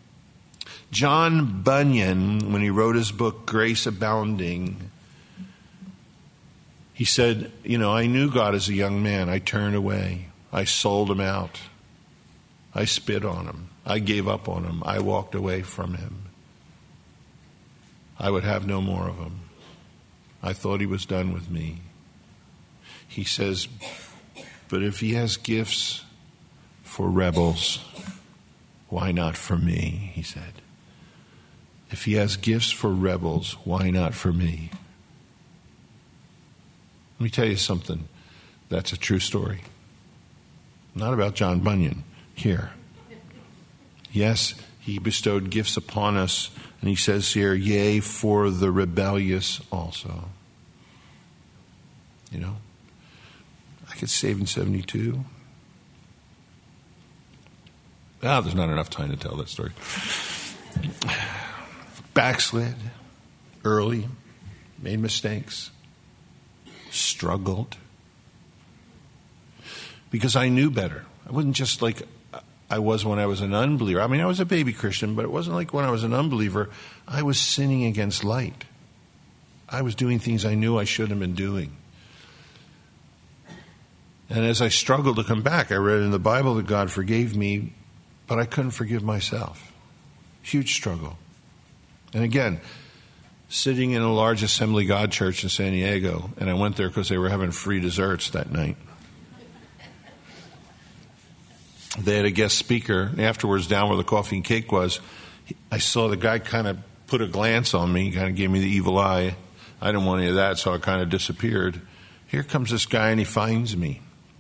John Bunyan, when he wrote his book, Grace Abounding, he said, you know, I knew God as a young man. I turned away. I sold him out. I spit on him. I gave up on him. I walked away from him. I would have no more of him. I thought he was done with me. He says, but if he has gifts for rebels, why not for me, he said. If he has gifts for rebels, why not for me? Let me tell you something. That's a true story. Not about John Bunyan here. Yes, he bestowed gifts upon us, and he says here, yea, for the rebellious also. You know, I get saved in seventy-two. Ah, there's not enough time to tell that story. Backslid early, made mistakes, struggled. Because I knew better. I wasn't just like I was when I was an unbeliever. I mean, I was a baby Christian, but it wasn't like when I was an unbeliever. I was sinning against light. I was doing things I knew I shouldn't have been doing. And as I struggled to come back, I read in the Bible that God forgave me, but I couldn't forgive myself. Huge struggle. And again, sitting in a large Assembly God church in San Diego, and I went there because they were having free desserts that night. They had a guest speaker. Afterwards, down where the coffee and cake was, I saw the guy kind of put a glance on me, kind of gave me the evil eye. I didn't want any of that, so I kind of disappeared. Here comes this guy, and he finds me.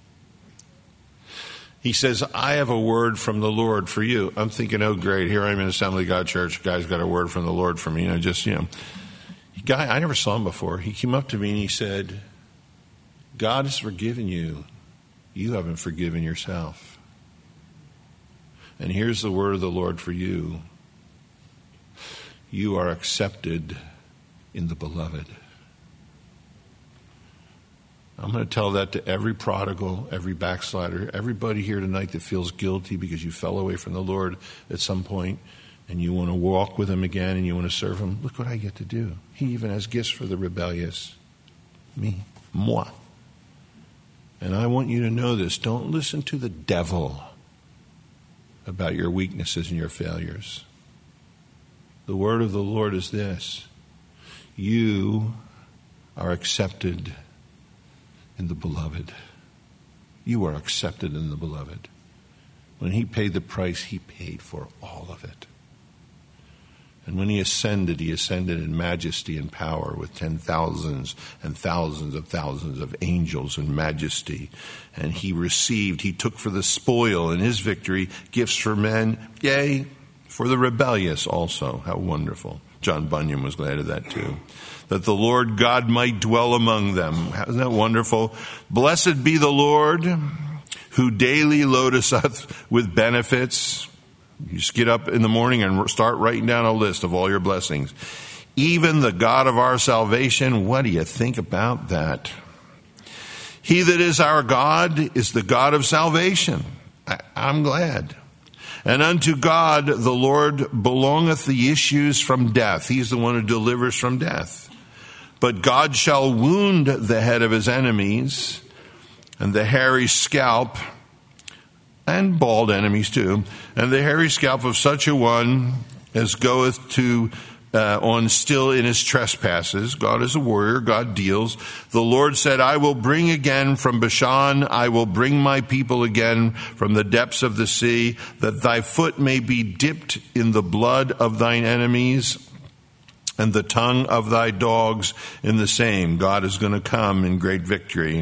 He says, I have a word from the Lord for you. I'm thinking, oh, great. Here I am in Assembly of God Church. The guy's got a word from the Lord for me. You know, just, you know. Guy, I never saw him before. He came up to me and he said, God has forgiven you. You haven't forgiven yourself. And here's the word of the Lord for you. You are accepted in the beloved. I'm going to tell that to every prodigal, every backslider, everybody here tonight that feels guilty because you fell away from the Lord at some point and you want to walk with him again and you want to serve him. Look what I get to do. He even has gifts for the rebellious. Me. Moi. And I want you to know this. Don't listen to the devil about your weaknesses and your failures. The word of the Lord is this. You are accepted in the beloved. You are accepted in the beloved. When he paid the price, he paid for all of it. And when he ascended, he ascended in majesty and power with ten thousands and thousands of thousands of angels in majesty. And he received, he took for the spoil in his victory gifts for men, yea, for the rebellious also. How wonderful. John Bunyan was glad of that too. That the Lord God might dwell among them. Isn't that wonderful? Blessed be the Lord who daily loadeth us with benefits. You just get up in the morning and start writing down a list of all your blessings. Even the God of our salvation, what do you think about that? He that is our God is the God of salvation. I, I'm glad. And unto God the Lord belongeth the issues from death. He's the one who delivers from death. But God shall wound the head of his enemies, and the hairy scalp, and bald enemies too, and the hairy scalp of such a one as goeth to Uh, on still in his trespasses. God is a warrior. God deals. The Lord said, I will bring again from Bashan, I will bring my people again from the depths of the sea, that thy foot may be dipped in the blood of thine enemies, and the tongue of thy dogs in the same. God is going to come in great victory.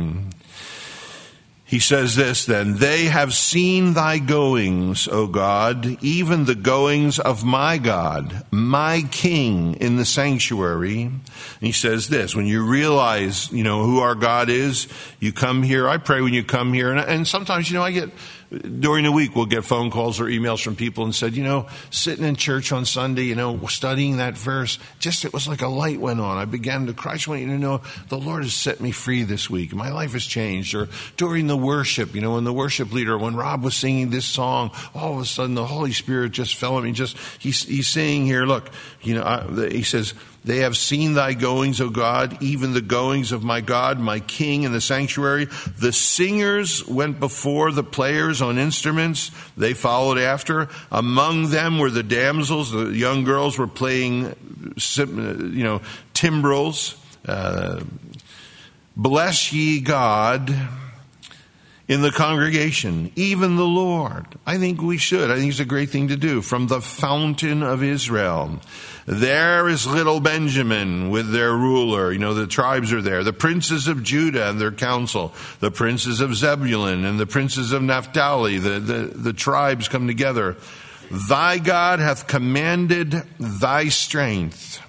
He says this then, they have seen thy goings, O God, even the goings of my God, my King in the sanctuary. And he says this, when you realize, you know, who our God is, you come here. I pray when you come here. And, and sometimes, you know, I get, during the week, we'll get phone calls or emails from people and said, you know, sitting in church on Sunday, you know, studying that verse, just it was like a light went on. I began to cry. I just want you to know the Lord has set me free this week. My life has changed. Or during the worship, you know, when the worship leader, when Rob was singing this song, all of a sudden the Holy Spirit just fell on me. Just he's, he's saying here, look, you know, I, he says, they have seen thy goings, O God, even the goings of my God, my King in the sanctuary. The singers went before the players on instruments. They followed after. Among them were the damsels. The young girls were playing, you know, timbrels. Uh, Bless ye God in the congregation, even the Lord. I think we should. I think it's a great thing to do. From the fountain of Israel. There is little Benjamin with their ruler. You know, the tribes are there. The princes of Judah and their council. The princes of Zebulun and the princes of Naphtali. The, the, the tribes come together. Thy God hath commanded thy strength.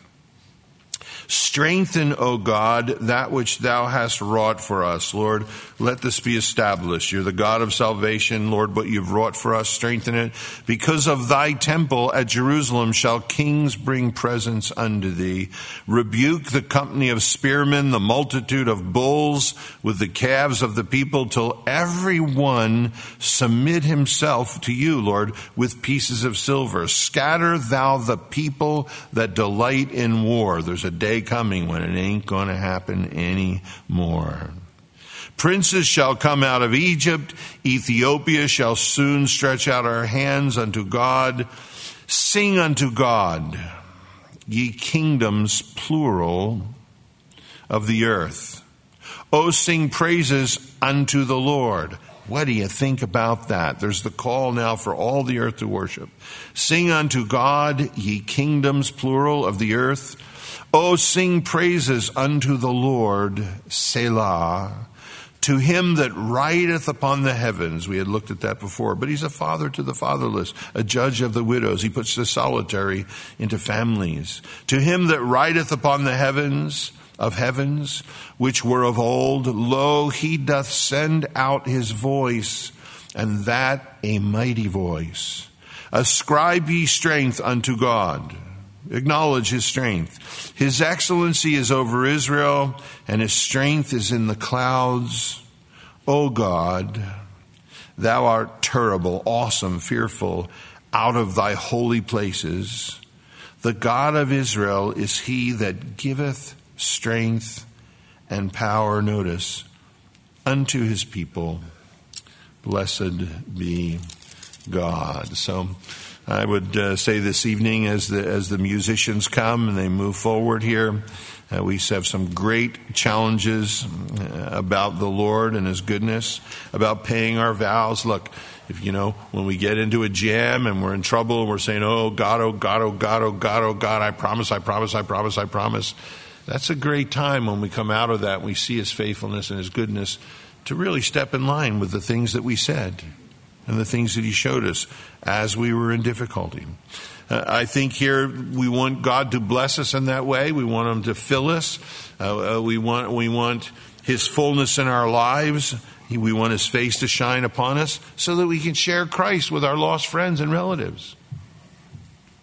Strengthen, O God, that which thou hast wrought for us. Lord, let this be established. You're the God of salvation. Lord, what you've wrought for us, strengthen it. Because of thy temple at Jerusalem shall kings bring presents unto thee. Rebuke the company of spearmen, the multitude of bulls with the calves of the people, till every one submit himself to you, Lord, with pieces of silver. Scatter thou the people that delight in war. There's a day coming when it ain't going to happen anymore. Princes shall come out of Egypt. Ethiopia shall soon stretch out her hands unto God. Sing unto God, ye kingdoms plural of the earth. O sing praises unto the Lord. What do you think about that? There's the call now for all the earth to worship. Sing unto God, ye kingdoms plural of the earth. O sing praises unto the Lord, Selah. To him that rideth upon the heavens. We had looked at that before. But he's a father to the fatherless, a judge of the widows. He puts the solitary into families. To him that rideth upon the heavens of heavens, which were of old, lo, he doth send out his voice, and that a mighty voice. Ascribe ye strength unto God. Acknowledge his strength. His excellency is over Israel, and his strength is in the clouds. O God, thou art terrible, awesome, fearful, out of thy holy places. The God of Israel is he that giveth strength and power, notice, unto his people. Blessed be God. So I would uh, say this evening, as the as the musicians come and they move forward here, uh, we have some great challenges uh, about the Lord and his goodness, about paying our vows. Look, if you know, when we get into a jam and we're in trouble and we're saying, oh God, oh God, oh God, oh God, oh God, I promise, I promise, I promise, I promise. That's a great time when we come out of that and we see his faithfulness and his goodness to really step in line with the things that we said and the things that he showed us as we were in difficulty. Uh, I think here we want God to bless us in that way. We want him to fill us. Uh, uh, we want we want his fullness in our lives. We want his face to shine upon us so that we can share Christ with our lost friends and relatives.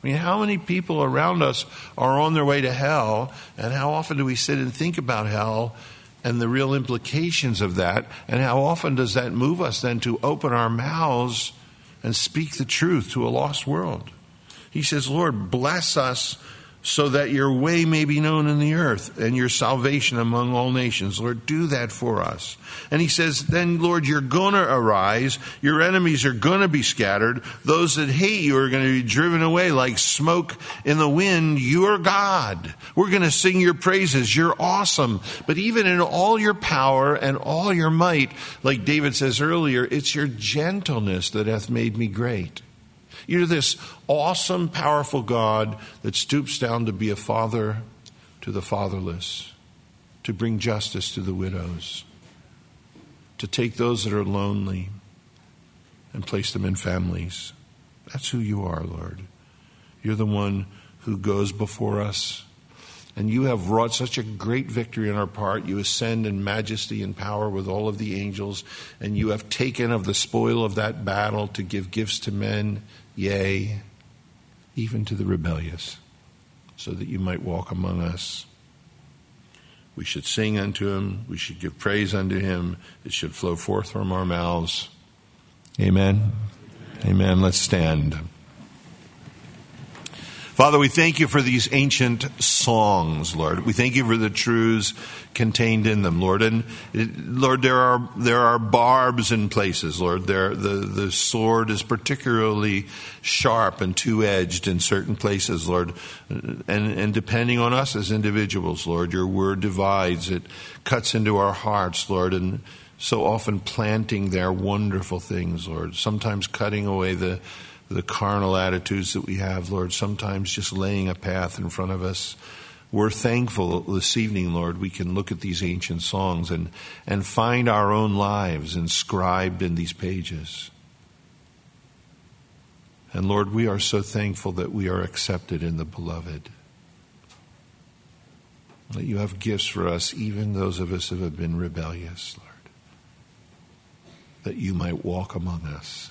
mean, how many people around us are on their way to hell, and how often do we sit and think about hell and the real implications of that, and how often does that move us then to open our mouths and speak the truth to a lost world? He says, Lord, bless us so that your way may be known in the earth and your salvation among all nations. Lord, do that for us. And he says, then, Lord, you're going to arise. Your enemies are going to be scattered. Those that hate you are going to be driven away like smoke in the wind. You're God. We're going to sing your praises. You're awesome. But even in all your power and all your might, like David says earlier, it's your gentleness that hath made me great. You're this awesome, powerful God that stoops down to be a father to the fatherless, to bring justice to the widows, to take those that are lonely and place them in families. That's who you are, Lord. You're the one who goes before us, and you have wrought such a great victory in our part. You ascend in majesty and power with all of the angels, and you have taken of the spoil of that battle to give gifts to men, yea, even to the rebellious, so that you might walk among us. We should sing unto him. We should give praise unto him. It should flow forth from our mouths. Amen. Amen. Let's stand. Father, we thank you for these ancient songs, Lord. We thank you for the truths contained in them, Lord. And Lord, there are there are barbs in places, Lord. There the, the sword is particularly sharp and two-edged in certain places, Lord. And and depending on us as individuals, Lord, your word divides. It cuts into our hearts, Lord, and so often planting there wonderful things, Lord. Sometimes cutting away the the carnal attitudes that we have, Lord, sometimes just laying a path in front of us. We're thankful this evening, Lord, we can look at these ancient songs and, and find our own lives inscribed in these pages. And Lord, we are so thankful that we are accepted in the beloved. That you have gifts for us, even those of us who have been rebellious, Lord. That you might walk among us.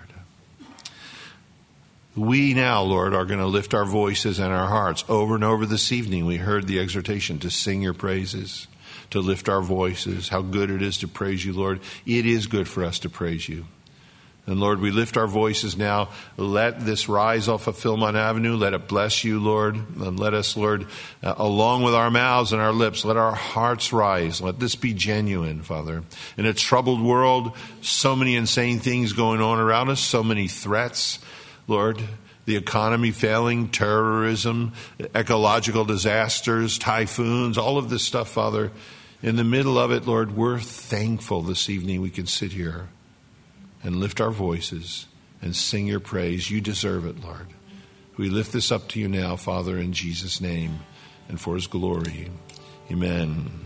We now, Lord, are going to lift our voices and our hearts. Over and over this evening, we heard the exhortation to sing your praises, to lift our voices, how good it is to praise you, Lord. It is good for us to praise you. And Lord, we lift our voices now. Let this rise off of Philmont Avenue. Let it bless you, Lord. And let us, Lord, uh, along with our mouths and our lips, let our hearts rise. Let this be genuine, Father. In a troubled world, so many insane things going on around us, so many threats. Lord, the economy failing, terrorism, ecological disasters, typhoons, all of this stuff, Father. In the middle of it, Lord, we're thankful this evening we can sit here and lift our voices and sing your praise. You deserve it, Lord. We lift this up to you now, Father, in Jesus' name and for his glory. Amen.